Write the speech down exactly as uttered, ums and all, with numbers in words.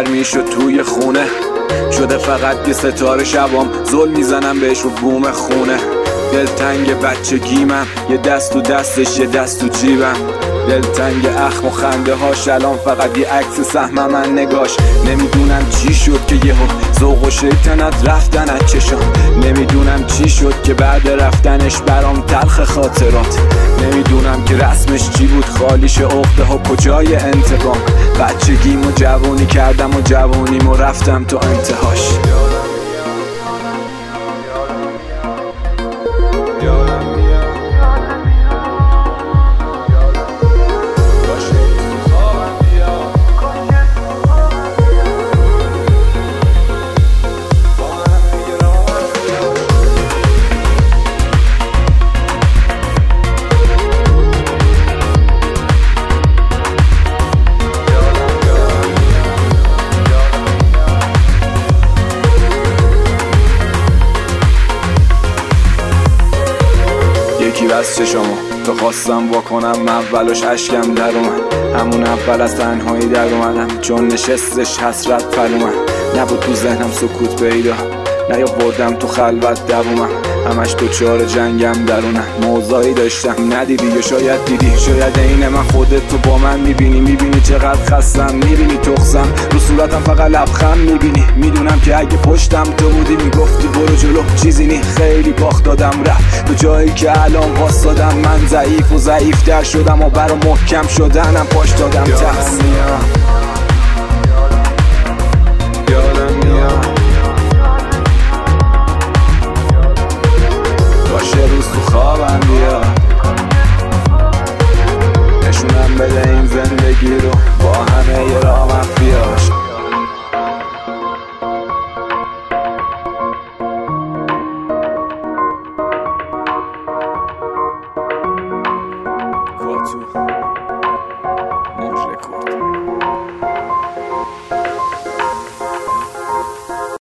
میشد توی خونه، شده فقط یه ستاره شبام زل میزنم بهش و بوم خونه. دلتنگ بچگیمم، یه دست تو دستش یه دست تو جیبم. دلتنگ اخم و خنده هاش، الان فقط یه عکس سهم من نگاش. نمیدونم چی شد که یهو ذوق و شیطنت رفتن از چشام. نمیدونم چی شد که بعد رفتنش برام تلخ خاطرات. نمیدونم که رسمش چی بود، خالیش عقده ها کجای انتقام. بچگیم و جوونی کردم و جوونیم و رفتم تا انتهاش. یکی بس چشامو تا خواستم واکنم، اولش اشکم در اومد. همون اول از تنهایی در اومدم، چون نشستش حسرت پر اومد. نبود تو ذهنم سکوت پیدا، نه یا بردم تو خلوت دوومم. همش دوچار جنگم درونم، موضوعی داشتم ندیدی یا شاید دیدی. شاید اینه من خودت تو با من میبینی. میبینی چقدر خستم، میبینی تخصم رو صورتم فقط لبخند میبینی. میدونم که اگه پشتم تو بودی میگفتی برو جلو چیزی نی. خیلی باخت دادم رفت به جایی که الان واسادم. من ضعیف و ضعیف در شدم و برا محکم شدنم پاش دادم تقسیم.